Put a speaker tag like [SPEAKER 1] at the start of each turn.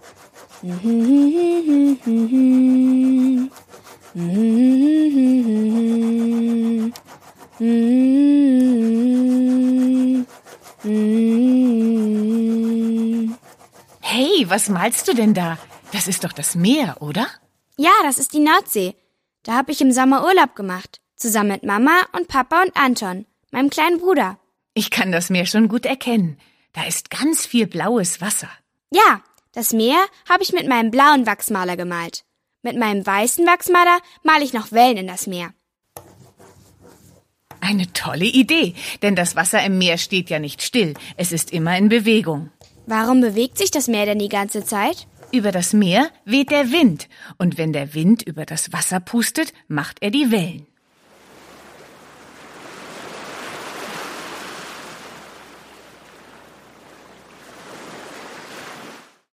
[SPEAKER 1] Hey, was malst du denn da? Das ist doch das Meer, oder?
[SPEAKER 2] Ja, das ist die Nordsee. Da habe ich im Sommer Urlaub gemacht. Zusammen mit Mama und Papa und Anton, meinem kleinen Bruder.
[SPEAKER 1] Ich kann das Meer schon gut erkennen. Da ist ganz viel blaues Wasser.
[SPEAKER 2] Ja, das Meer habe ich mit meinem blauen Wachsmaler gemalt. Mit meinem weißen Wachsmaler male ich noch Wellen in das Meer.
[SPEAKER 1] Eine tolle Idee, denn das Wasser im Meer steht ja nicht still. Es ist immer in Bewegung.
[SPEAKER 2] Warum bewegt sich das Meer denn die ganze Zeit?
[SPEAKER 1] Über das Meer weht der Wind. Und wenn der Wind über das Wasser pustet, macht er die Wellen.